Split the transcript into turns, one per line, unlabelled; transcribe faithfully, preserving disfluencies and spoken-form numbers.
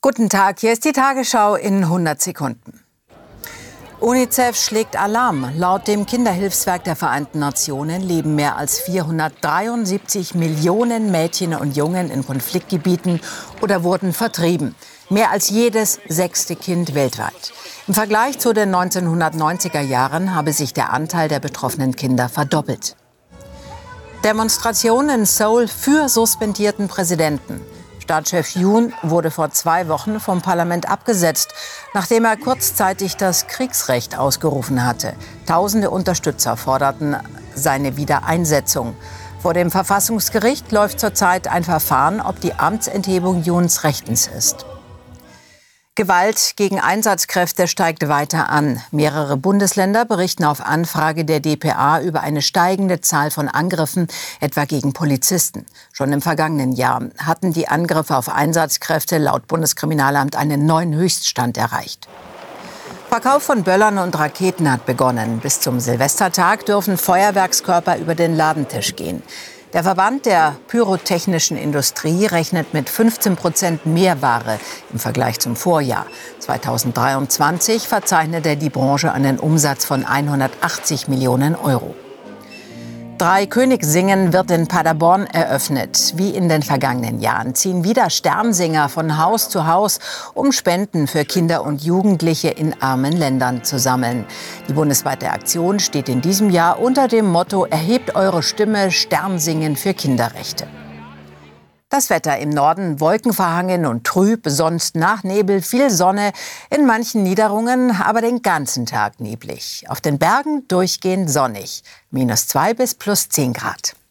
Guten Tag, hier ist die Tagesschau in hundert Sekunden. UNICEF schlägt Alarm. Laut dem Kinderhilfswerk der Vereinten Nationen leben mehr als vierhundertdreiundsiebzig Millionen Mädchen und Jungen in Konfliktgebieten oder wurden vertrieben. Mehr als jedes sechste Kind weltweit. Im Vergleich zu den neunzehnhundertneunziger Jahren habe sich der Anteil der betroffenen Kinder verdoppelt. Demonstrationen in Seoul für suspendierten Präsidenten. Staatschef Yoon wurde vor zwei Wochen vom Parlament abgesetzt, nachdem er kurzzeitig das Kriegsrecht ausgerufen hatte. Tausende Unterstützer forderten seine Wiedereinsetzung. Vor dem Verfassungsgericht läuft zurzeit ein Verfahren, ob die Amtsenthebung Yoons rechtens ist. Gewalt gegen Einsatzkräfte steigt weiter an. Mehrere Bundesländer berichten auf Anfrage der D P A über eine steigende Zahl von Angriffen, etwa gegen Polizisten. Schon im vergangenen Jahr hatten die Angriffe auf Einsatzkräfte laut Bundeskriminalamt einen neuen Höchststand erreicht. Verkauf von Böllern und Raketen hat begonnen. Bis zum Silvestertag dürfen Feuerwerkskörper über den Ladentisch gehen. Der Verband der pyrotechnischen Industrie rechnet mit fünfzehn Prozent mehr Ware im Vergleich zum Vorjahr. zweitausenddreiundzwanzig verzeichnete die Branche einen Umsatz von hundertachtzig Millionen Euro. Dreikönigssingen wird in Paderborn eröffnet. Wie in den vergangenen Jahren ziehen wieder Sternsinger von Haus zu Haus, um Spenden für Kinder und Jugendliche in armen Ländern zu sammeln. Die bundesweite Aktion steht in diesem Jahr unter dem Motto „Erhebt eure Stimme, Sternsingen für Kinderrechte“. Das Wetter: im Norden wolkenverhangen und trüb, sonst nach Nebel viel Sonne, in manchen Niederungen aber den ganzen Tag neblig. Auf den Bergen durchgehend sonnig, minus zwei bis plus zehn Grad.